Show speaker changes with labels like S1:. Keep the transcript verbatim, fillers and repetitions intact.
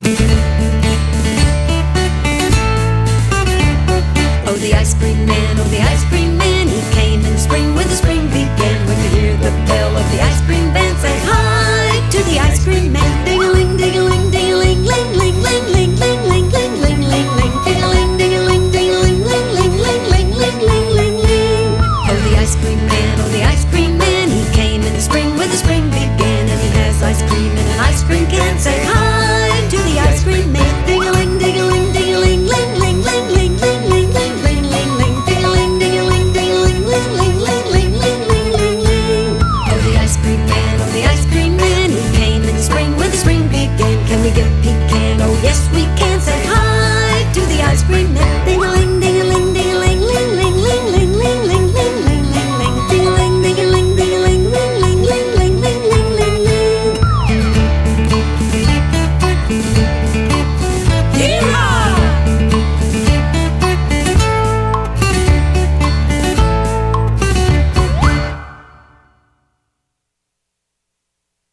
S1: Oh, the ice cream man, oh, the ice cream man, he came in spring when the spring began. When you hear the bell of the ice cream band, say hi to the ice cream man. Ding-a-ling, ding-a-ling, ding-a-ling, ling, ling, ling, ling, ling, ling, ling, ling, ling, ling, ding-a-ling, ding-a-ling, ding-a-ling, ling, ling, ling, ling, ling, ling, ling, ling. Oh, the ice cream man, oh, the ice cream man, he came in the spring when the spring began, and he has ice cream in an ice cream can. Say hi to the ice cream man. Ding-a-ling, ding-a-ling, ding-a-ling, ling, ling, ling, ling, ling, ling, ling, ling, ling, ling, ding-a-ling, ding-a-ling, ding-a-ling, ling, ling, ling, ling, ling, ling, ling, ling. Oh, the ice cream man, oh, the ice cream man, he came in the spring when the spring began. Can we get pecan? Oh, yes, we can. Say hi to the ice cream man.